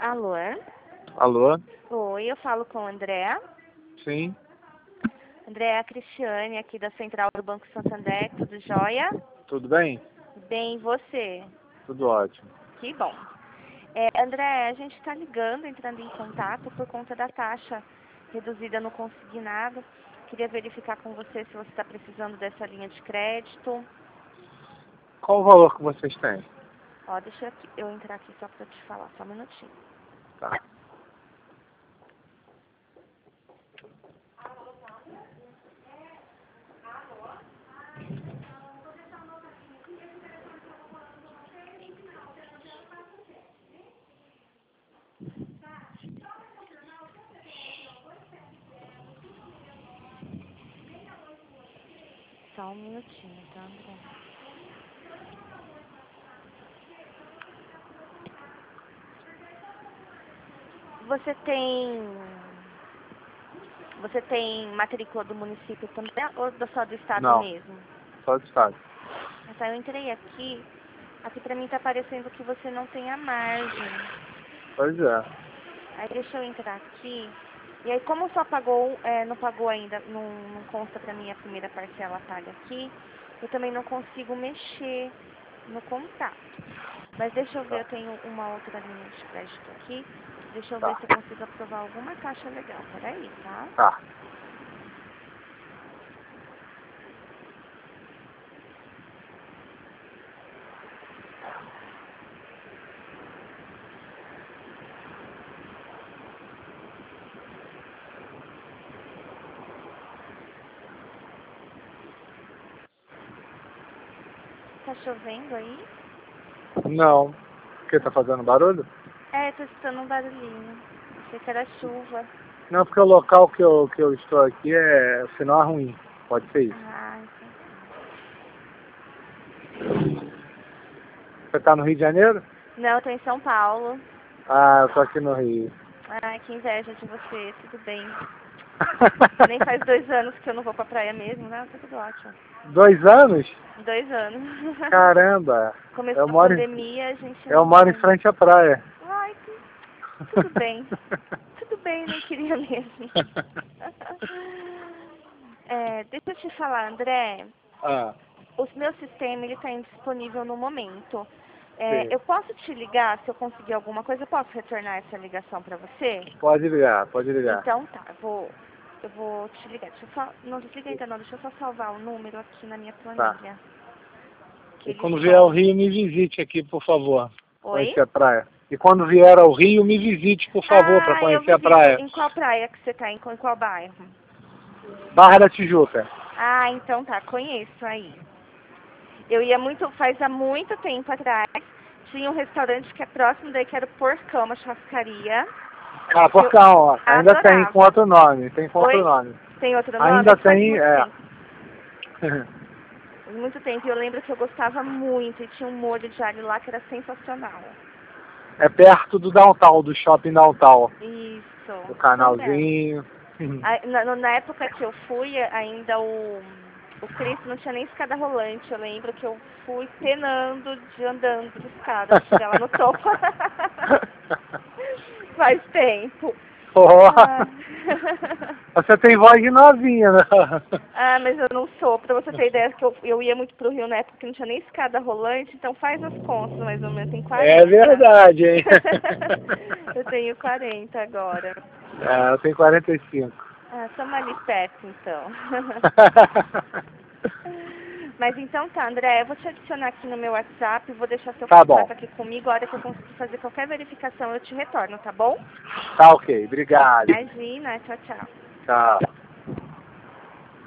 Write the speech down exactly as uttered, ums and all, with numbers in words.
Alô? Alô? Oi, eu falo com o André. Sim. André, é a Cristiane aqui da Central do Banco Santander, tudo jóia? Tudo bem? Bem, e você? Tudo ótimo. Que bom. É, André, a gente está ligando, entrando em contato por conta da taxa reduzida no consignado. Queria verificar com você se você está precisando dessa linha de crédito. Qual o valor que vocês têm? Ó, deixa eu, aqui, eu entrar aqui só para te falar, só um minutinho. Tá. Só um minutinho, tá, André? Você tem... Você tem matrícula do município também ou do- só do estado Não, mesmo? só do estado. Então eu entrei aqui, aqui pra mim tá parecendo que você não tem a margem. Pois é. Aí deixa eu entrar aqui. E aí como só pagou, é, não pagou ainda, não, não consta pra mim a primeira parcela paga aqui, eu também não consigo mexer no contato. Mas deixa eu ver, Tá. eu tenho uma outra linha de crédito aqui. Deixa eu ver Tá. se eu consigo aprovar alguma taxa legal. Peraí, tá? Tá. Tá chovendo aí? Não. Por que tá fazendo barulho? É, tô escutando um barulhinho. Achei que era chuva. Não, porque o local que eu, que eu estou aqui é, o sinal é ruim. Pode ser isso. Ah, então. Você tá no Rio de Janeiro? Não, eu tô em São Paulo. Ah, eu tô aqui no Rio. Ai, que inveja de você, tudo bem. Nem faz dois anos que eu não vou pra praia mesmo, né? Tá tudo ótimo. Dois anos? Dois anos. Caramba. Começou Eu a moro em, pandemia, a gente eu não... moro em frente à praia. Ai, que... tudo bem. Tudo bem, não queria mesmo. É, deixa eu te falar, André. Ah, O meu sistema, ele tá indisponível no momento. É, sim. eu posso te ligar, se eu conseguir alguma coisa, eu posso retornar essa ligação pra você? Pode ligar, pode ligar. Então tá, eu vou, eu vou te ligar. Deixa eu só, não desliga ainda não, deixa eu só salvar o número aqui na minha Tá. planilha. Que E ele quando vier ao some. Rio, me visite aqui, por favor. Oi? Conhecer a praia. E quando vier ao Rio, me visite, por favor, para Ah, eu conhecer a visito. praia. Em qual praia que você tá? Em qual, em qual bairro? Barra da Tijuca. Ah, então tá, conheço aí. Eu ia muito, faz há muito tempo atrás. Tinha um restaurante que é próximo daí, que era o Porcão, uma churrascaria. Ah, Eu Porcão, ó. Ainda tem com adorava. outro nome. Tem com outro Oi? nome. Tem outro nome? Ainda Mas faz tem, muito é. tempo. Faz muito tempo. E eu lembro que eu gostava muito. E tinha um molho de alho lá que era sensacional. É perto do downtown, do shopping downtown. Isso. O Isso mesmo. canalzinho. A- Na, na época que eu fui, ainda o, o Cristo não tinha nem escada rolante. Eu lembro que eu fui penando, de andando de escada pra chegar lá no topo. Faz tempo. Porra. Ah. Você tem voz de novinha, né? Ah, mas eu não sou. Pra você ter ideia, que eu, eu ia muito pro Rio na época que não tinha nem escada rolante, então faz as contas, mais ou menos. Tem É quarenta. verdade, hein? Eu tenho quarenta agora. É, eu tenho quarenta e cinco. Ah, estamos ali perto, então. Mas então tá, André, eu vou te adicionar aqui no meu WhatsApp, vou deixar seu Tá bom. contato aqui comigo. A hora que eu conseguir fazer qualquer verificação, eu te retorno, tá bom? Tá ok, obrigado. Imagina, tchau, tchau. Tchau.